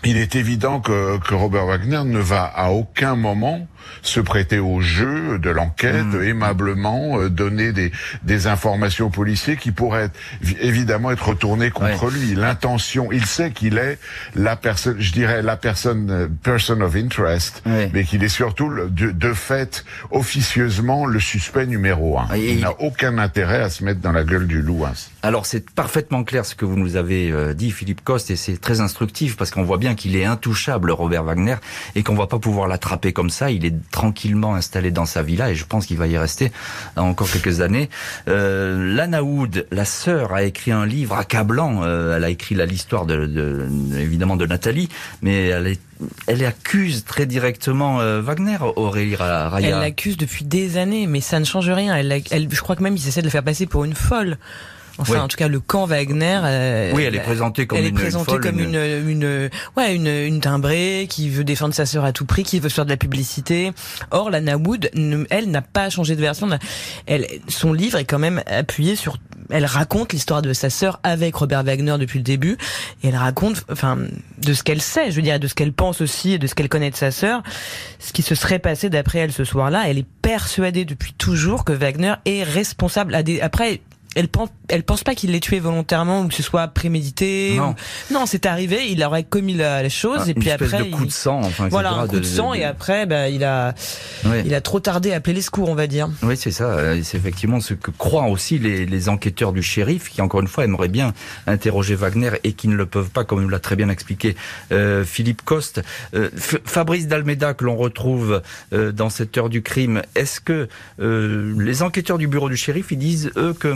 F: il est évident que, que Robert Wagner ne va à aucun moment se prêter au jeu de l'enquête, mmh. aimablement euh, donner des, des informations aux policiers qui pourraient être, évidemment être retournées contre ouais. lui. L'intention, il sait qu'il est la personne, je dirais la personne, person of interest, ouais. mais qu'il est surtout de, de fait officieusement le suspect numéro un. Et il n'a aucun intérêt à se mettre dans la gueule du loup. Hein.
C: Alors c'est parfaitement clair ce que vous nous avez euh, dit, Philippe Coste, et c'est très instructif parce qu'on voit bien qu'il est intouchable, Robert Wagner, et qu'on va pas pouvoir l'attraper comme ça. Il est tranquillement installé dans sa villa et je pense qu'il va y rester encore quelques années. Euh, Lana Wood, la sœur, a écrit un livre accablant. Euh, elle a écrit l'histoire de, de, évidemment de Nathalie, mais elle est Elle accuse très directement euh, Wagner, Aurélie Raya.
E: Elle l'accuse depuis des années, mais ça ne change rien. Elle, elle, je crois que même ils essaient de la faire passer pour une folle. Enfin, oui. en tout cas, le camp Wagner. Euh,
C: oui, elle est présentée comme
E: elle
C: une
E: est présentée
C: folle,
E: comme une, une, une, ouais, une, une timbrée qui veut défendre sa sœur à tout prix, qui veut faire de la publicité. Or, Lana Wood, elle n'a pas changé de version. Elle, son livre est quand même appuyé sur. Elle raconte l'histoire de sa sœur avec Robert Wagner depuis le début, et elle raconte, enfin, de ce qu'elle sait, je veux dire, de ce qu'elle pense aussi, et de ce qu'elle connaît de sa sœur, ce qui se serait passé d'après elle ce soir-là. Elle est persuadée depuis toujours que Wagner est responsable. À des, après. Elle pense, elle pense pas qu'il l'ait tué volontairement ou que ce soit prémédité.
C: Non,
E: ou... non, c'est arrivé. Il aurait commis la, la chose
C: ah,
E: et puis
C: une
E: après,
C: de coup de sang, enfin,
E: voilà, un coup de,
C: de
E: sang
C: de, de...
E: et après, bah, il a, oui. il a trop tardé à appeler les secours, on va dire.
C: Oui, c'est ça. C'est effectivement ce que croient aussi les, les enquêteurs du shérif, qui encore une fois aimeraient bien interroger Wagner et qui ne le peuvent pas, comme l'a très bien expliqué euh, Philippe Coste. Euh, Fabrice d'Almeida, que l'on retrouve euh, dans cette heure du crime. Est-ce que euh, les enquêteurs du bureau du shérif, ils disent eux que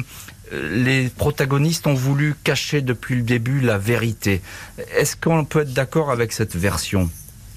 C: les protagonistes ont voulu cacher depuis le début la vérité? Est-ce qu'on peut être d'accord avec cette version?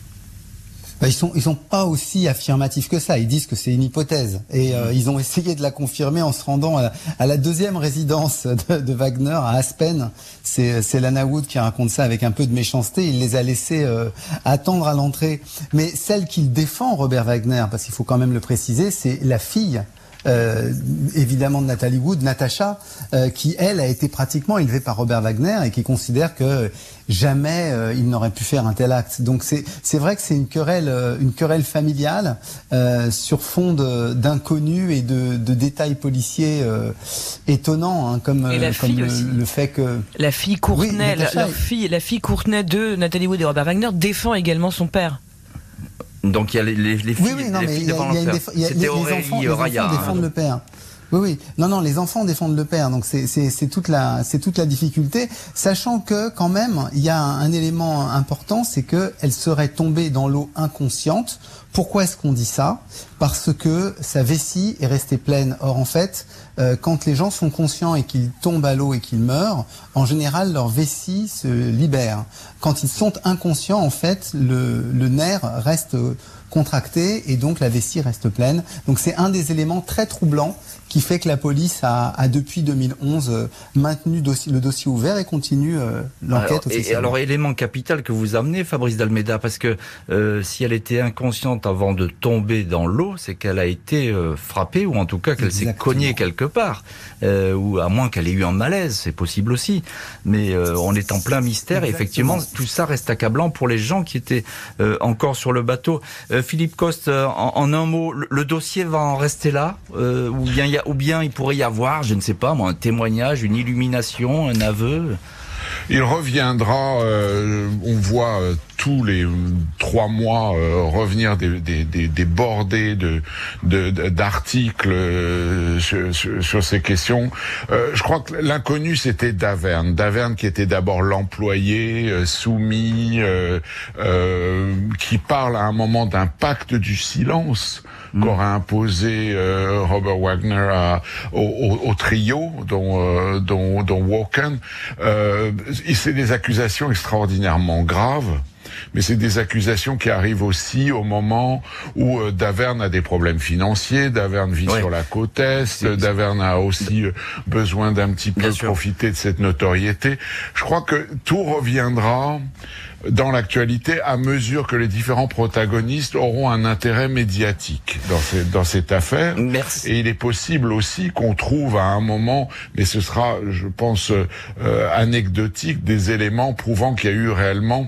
G: Ils sont, ils sont pas aussi affirmatifs que ça. Ils disent que c'est une hypothèse. Et euh, ils ont essayé de la confirmer en se rendant à la, à la deuxième résidence de, de Wagner, à Aspen. C'est, c'est Lana Wood qui raconte ça avec un peu de méchanceté. Il les a laissés euh, attendre à l'entrée. Mais celle qu'il défend, Robert Wagner, parce qu'il faut quand même le préciser, c'est la fille Euh, évidemment de Nathalie Wood, Natacha, euh, qui elle a été pratiquement élevée par Robert Wagner et qui considère que jamais euh, il n'aurait pu faire un tel acte. Donc c'est c'est vrai que c'est une querelle euh, une querelle familiale euh, sur fond de, d'inconnus et de, de détails policiers euh, étonnants, hein, comme,
E: et la
G: comme
E: fille
G: le,
E: aussi.
G: le fait que
E: la fille Courtenay,
G: oui,
E: la, leur fille, la fille Courtenay de Nathalie Wood et Robert Wagner défend également son père.
C: Donc il y a les, les, les filles,
G: oui, oui, non,
C: les
G: mais
C: filles
G: y a,
C: défendent
G: y a
C: le
G: déf-
C: père. C'était
G: les enfants, les
C: Raya,
G: enfants défendent
C: hein.
G: le père. Oui, oui. Non, non, les enfants défendent le père. Donc c'est, c'est, c'est toute la, c'est toute la difficulté. Sachant que quand même, il y a un, un élément important, c'est que elle serait tombée dans l'eau inconsciente. Pourquoi est-ce qu'on dit ça? Parce que sa vessie est restée pleine. Or, en fait, euh, quand les gens sont conscients et qu'ils tombent à l'eau et qu'ils meurent, en général, leur vessie se libère. Quand ils sont inconscients, en fait, le, le nerf reste contracté et donc la vessie reste pleine. Donc c'est un des éléments très troublants qui fait que la police a, a depuis deux mille onze euh, maintenu dossier, le dossier ouvert et continue euh, l'enquête
C: alors, et, alors, élément capital que vous amenez, Fabrice d'Almeida, parce que euh, si elle était inconsciente avant de tomber dans l'eau, c'est qu'elle a été euh, frappée, ou en tout cas qu'elle Exactement. s'est cognée quelque part, euh, ou à moins qu'elle ait eu un malaise, c'est possible aussi. Mais euh, on est en plein mystère, Exactement. et effectivement, tout ça reste accablant pour les gens qui étaient euh, encore sur le bateau. Euh, Philippe Coste, euh, en, en un mot, le, le dossier va en rester là, euh, ou bien il y a ou bien il pourrait y avoir, je ne sais pas moi, un témoignage, une illumination, un aveu.
F: Il reviendra, euh, on voit euh, tous les euh, trois mois euh, revenir des, des, des, des bordées de, de, de, d'articles euh, sur, sur, sur ces questions. Euh, je crois que l'inconnu, c'était Daverne. Daverne qui était d'abord l'employé, euh, soumis, euh, euh, qui parle à un moment d'un pacte du silence mmh. qu'aurait imposé euh, Robert Wagner à, au, au, au trio, dont, euh, dont, dont Walken. Euh, c'est des accusations extraordinairement graves. Mais c'est des accusations qui arrivent aussi au moment où euh, Daverne a des problèmes financiers, Daverne vit ouais. sur la côte Est, Daverne a aussi euh, besoin d'un petit peu profiter de cette notoriété. Je crois que tout reviendra dans l'actualité à mesure que les différents protagonistes auront un intérêt médiatique dans, ces, dans cette affaire.
C: Merci.
F: Et il est possible aussi qu'on trouve à un moment, mais ce sera, je pense, euh, anecdotique, des éléments prouvant qu'il y a eu réellement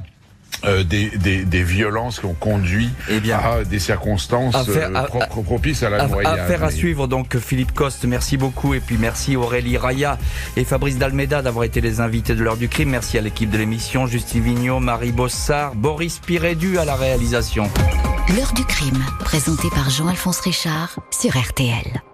F: Euh, des, des, des violences qui ont conduit
C: eh bien,
F: à des circonstances
C: affaire,
F: euh, pro- pro- propices à la
C: à,
F: noyade.
C: Affaire à suivre, donc Philippe Coste, merci beaucoup. Et puis merci Aurélie Raya et Fabrice Dalméda d'avoir été les invités de l'heure du crime. Merci à l'équipe de l'émission, Justine Vignot, Marie Bossard, Boris Pirédu à la réalisation.
A: L'heure du crime, présenté par Jean-Alphonse Richard sur R T L.